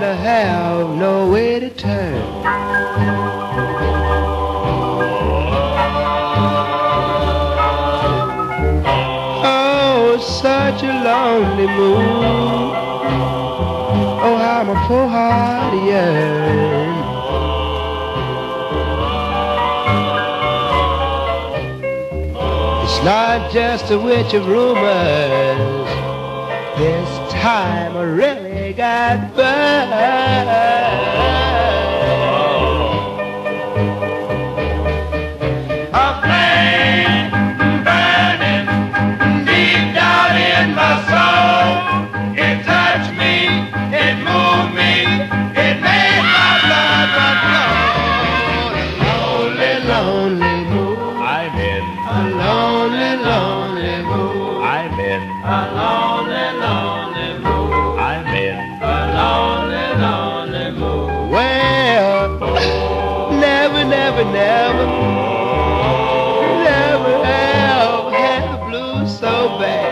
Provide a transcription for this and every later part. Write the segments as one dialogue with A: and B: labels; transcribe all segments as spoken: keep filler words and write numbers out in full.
A: have no way to turn. Oh, such a lonely moon. Oh, how my poor heart yearns. It's not just a witch of rumors. This time I really got burned. A flame burning deep down in my soul. It touched me, it moved me, it made my blood run cold. A lonely, lonely mood. I'm in a lonely, lonely mood. I'm in a lonely, lonely mood. I'm in a lonely, lonely mood. Well, never, never, never, never have had the blues so bad.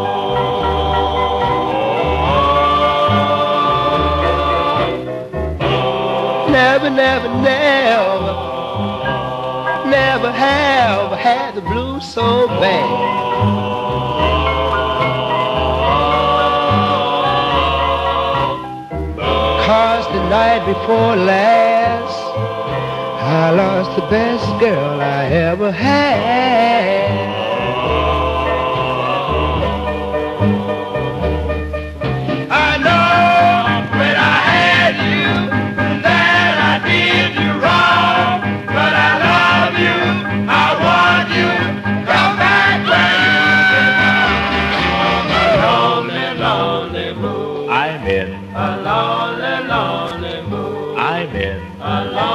A: Never, never, never, never have had the blues so bad. Cause the night before last, I lost the best girl I ever had. I know when I had you that I did you wrong, but I love you, I want you, come back where you belong. A lonely, lonely mood. I'm in a lonely, lonely mood. I'm in a lonely